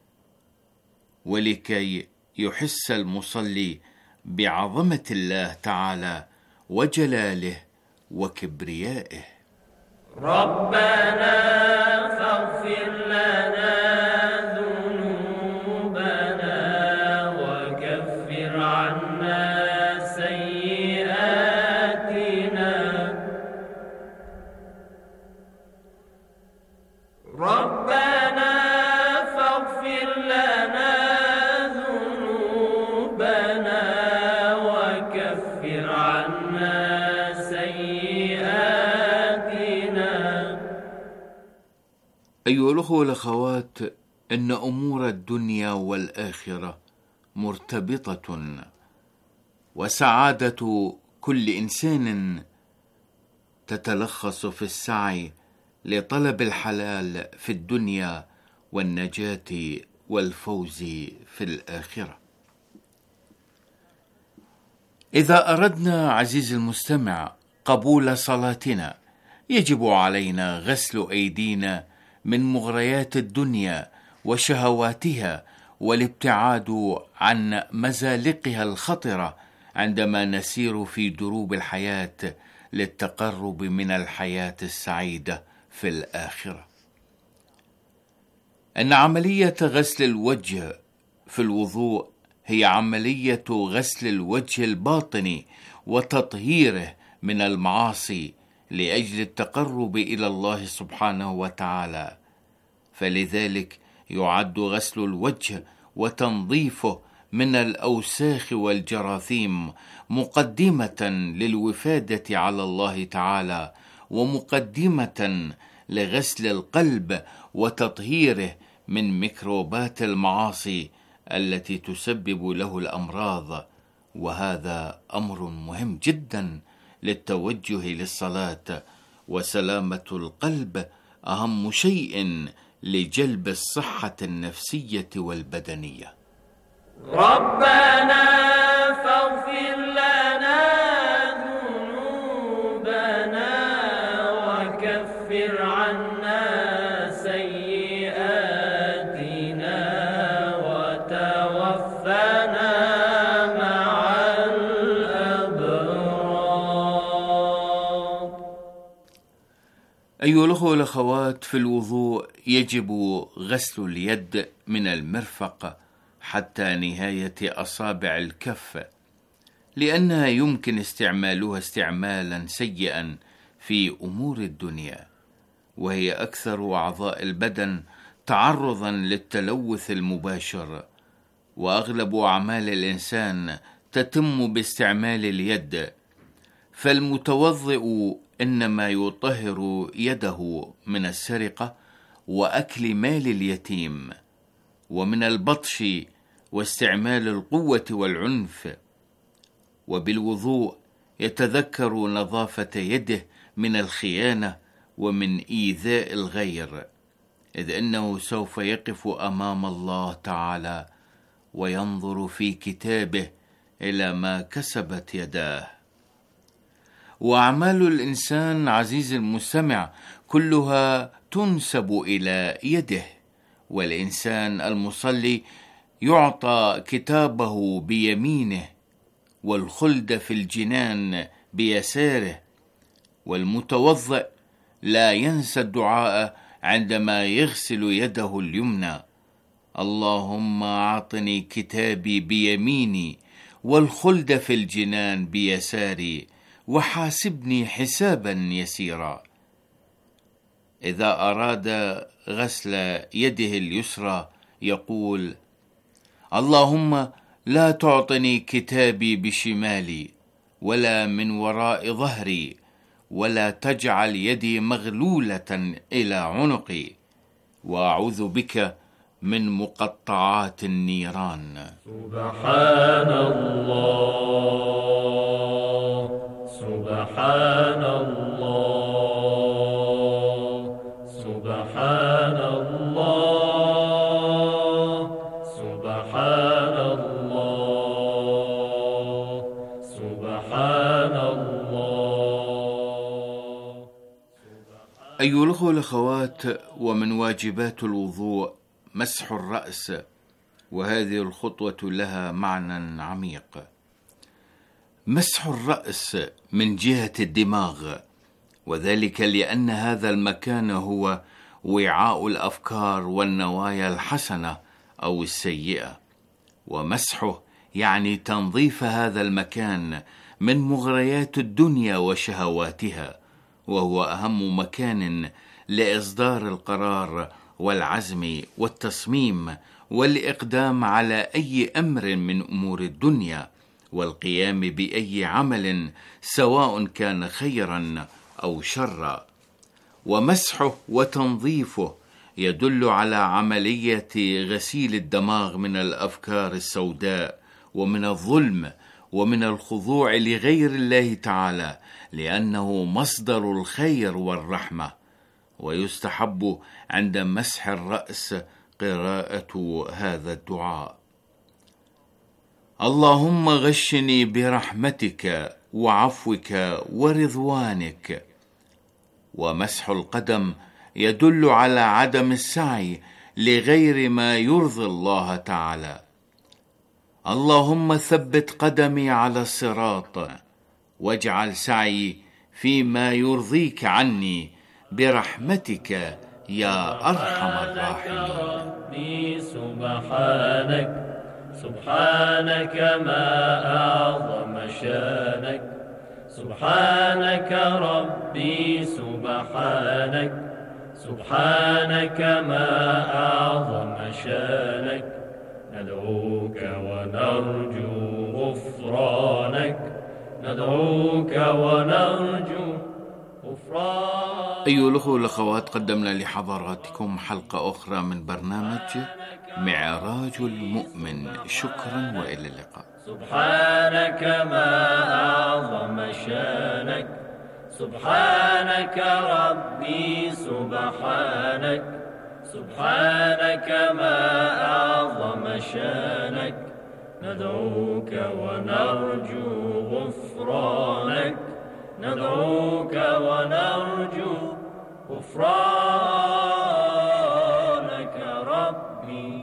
ولكي يحس المصلي بعظمة الله تعالى وجلاله وكبريائه. ربنا فاغفر لنا ذنوبنا وكفر عنا سيئاتنا. ربنا فاغفر لنا ذنوبنا وكفر عنا سيئاتنا. أيها الأخوة والأخوات، إن أمور الدنيا والآخرة مرتبطة، وسعادة كل إنسان تتلخص في السعي لطلب الحلال في الدنيا والنجاة والفوز في الآخرة. إذا أردنا عزيزي المستمع قبول صلاتنا، يجب علينا غسل أيدينا من مغريات الدنيا وشهواتها والابتعاد عن مزالقها الخطرة عندما نسير في دروب الحياة للتقرب من الحياة السعيدة في الآخرة. أن عملية غسل الوجه في الوضوء هي عملية غسل الوجه الباطني وتطهيره من المعاصي لأجل التقرب إلى الله سبحانه وتعالى، فلذلك يعد غسل الوجه وتنظيفه من الأوساخ والجراثيم مقدمة للوفادة على الله تعالى، ومقدمة لغسل القلب وتطهيره من ميكروبات المعاصي التي تسبب له الأمراض. وهذا أمر مهم جدا للتوجه للصلاة، وسلامة القلب أهم شيء لجلب الصحة النفسية والبدنية. ربنا فاغفر لنا ذنوبنا وكفر عنا سيئاتنا وتوفنا مع الأبرار. أيها الأخوة والأخوات، في الوضوء يجب غسل اليد من المرفق حتى نهاية أصابع الكف، لأنها يمكن استعمالها استعمالا سيئا في أمور الدنيا، وهي أكثر أعضاء البدن تعرضا للتلوث المباشر، وأغلب أعمال الإنسان تتم باستعمال اليد، فالمتوضئ إنما يطهر يده من السرقة وأكل مال اليتيم ومن البطش واستعمال القوة والعنف، وبالوضوء يتذكر نظافة يده من الخيانة ومن إيذاء الغير، إذ أنه سوف يقف أمام الله تعالى وينظر في كتابه إلى ما كسبت يداه. وأعمال الإنسان عزيز المستمع كلها تنسب إلى يده، والإنسان المصلي يعطى كتابه بيمينه، والخلد في الجنان بيساره، والمتوضئ لا ينسى الدعاء عندما يغسل يده اليمنى: اللهم أعطني كتابي بيميني والخلد في الجنان بيساري وحاسبني حسابا يسيرا. إذا أراد غسل يده اليسرى يقول: اللهم لا تعطني كتابي بشمالي ولا من وراء ظهري، ولا تجعل يدي مغلولة إلى عنقي، وأعوذ بك من مقطعات النيران. سبحان الله سبحان الله سبحان الله سبحان الله سبحان الله. أيها الأخوة والأخوات، ومن واجبات الوضوء مسح الرأس، وهذه الخطوة لها معنى عميق. مسح الرأس من جهة الدماغ، وذلك لأن هذا المكان هو وعاء الأفكار والنوايا الحسنة أو السيئة، ومسحه يعني تنظيف هذا المكان من مغريات الدنيا وشهواتها، وهو أهم مكان لإصدار القرار والعزم والتصميم والإقدام على أي أمر من أمور الدنيا، والقيام بأي عمل سواء كان خيرا أو شرا. ومسحه وتنظيفه يدل على عملية غسيل الدماغ من الأفكار السوداء ومن الظلم ومن الخضوع لغير الله تعالى، لأنه مصدر الخير والرحمة. ويستحب عند مسح الرأس قراءة هذا الدعاء: اللهم غشني برحمتك وعفوك ورضوانك. ومسح القدم يدل على عدم السعي لغير ما يرضي الله تعالى. اللهم ثبت قدمي على الصراط، واجعل سعي فيما يرضيك عني برحمتك يا أرحم الراحمين. سبحانك سبحانك ما أعظم شانك، سبحانك ربي سبحانك، سبحانك ما أعظم شانك، ندعوك ونرجو غفرانك، ندعوك ونرجو غفرانك. أيها الأخوة والأخوات، قدمنا لحضراتكم حلقة أخرى من برنامج معراج المؤمن. شكرا وإلى اللقاء. سبحانك ما أعظم شانك، سبحانك ربي سبحانك، سبحانك ما أعظم شانك، ندعوك ونرجو غفرانك، ندعوك ونرجو غفرانك ربي.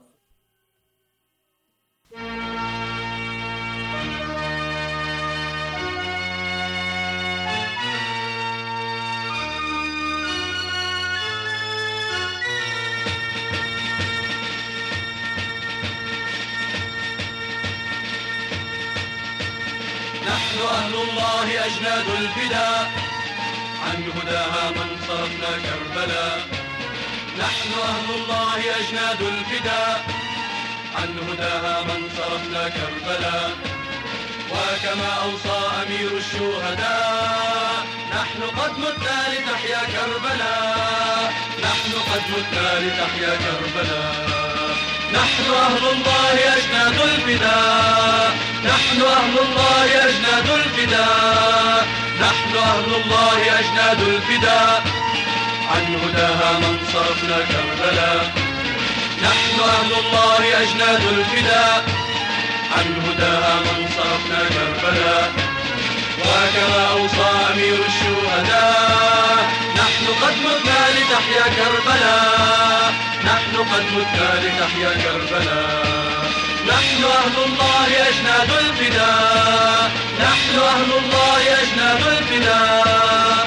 نحن أهل الله أجناد الفداء، عن هداها من صرفنا كربلاء. نحن أهل الله أجناد الفداء، عن هداها من صرفنا كربلاء. وكما أوصى أمير الشهداء، نحن قد متنا لتحيا كربلاء، نحن قد متنا لتحيا كربلاء. نحن أهل الله أجناد الفداء، نحن أهل الله أجناد الفداء، نحن أهل الله أجناد الفداء، عن هداها من صرفنا كربلاء. نحن أهل الله أجناد الفداء، عن هداها من صرفنا كربلاء. وكما أوصى أمير الشهداء، نحن قد متنا لتحيا كربلاء، نحن قد متنا لتحيا كربلاء. نحن أهل الله أجناد الفداء، نحن أهل الله أجناد الفداء.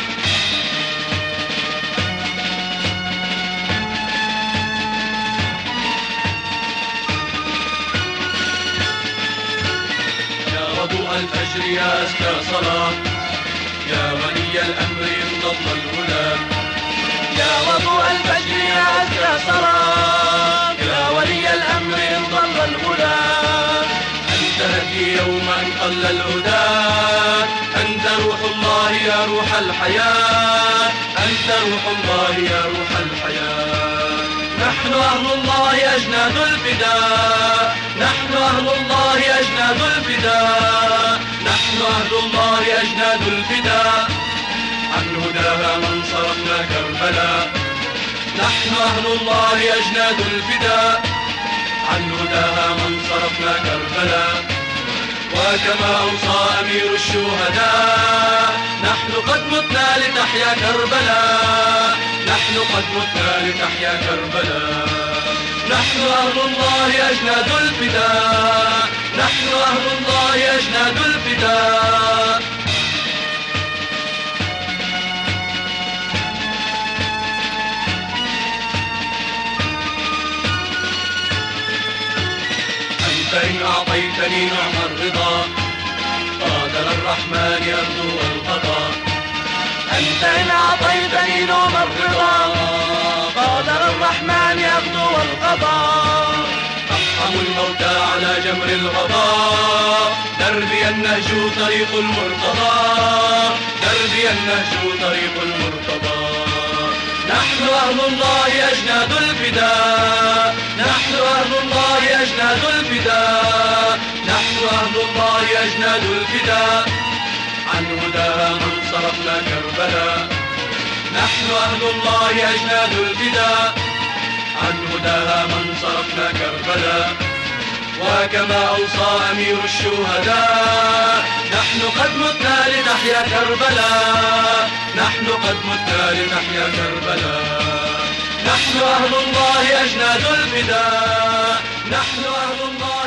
يا وضوء الفجر يا أزكى صلاة، يا ولي الأمر انضم الهدى. يا وضوء الفجر يا أزكى صلاة، يا ولي الأمر انضم الهدى. أنت هدي يوم أن قل الهدى، أنت روح الله يا روح الحياة، أنت روح الله يا روح الحياة. نحن أهل الله أجناد الفداء، نحن أهل الله أجناد الفداء، نحن أهل الله أجناد الفداء، عن هداها من صرفنا كربلاء. نحن أهل الله أجناد الفداء، عن هداها من صرفنا كربلاء. وكما أوصى أمير الشهداء، نحن قد متنا لتحيا كربلاء، نحن قد متنا لتحيا كربلاء. نحن أهل الله أجناد الفداء، نحن أهل الله أجناد الفداء. فإن أعطيتني نعم الرضا، قادر الرحمن يرجو القضاء. أنت إن أعطيتني نعم الرضا، قادر الرحمن يرجو القضاء. أرحم الموتى على جمر الغضاء، دربي النهج طريق المرتضى، دربي النهج طريق المرتضى. نحن أهل الله أجناد الفداء، نحن أهل الله أجناد الفداء، نحن أهل الله أجناد الفداء، عن هداها من صرفنا كربلاء. نحن أهل الله أجناد الفداء، عن هداها من صرفنا كربلاء. وكما أوصى أمير الشهداء، نحن قد متنا لتحيا كربلاء، نحن قد متنا لتحيا كربلاء. نحن أهل الله أجناد الفداء، نحن أهل الله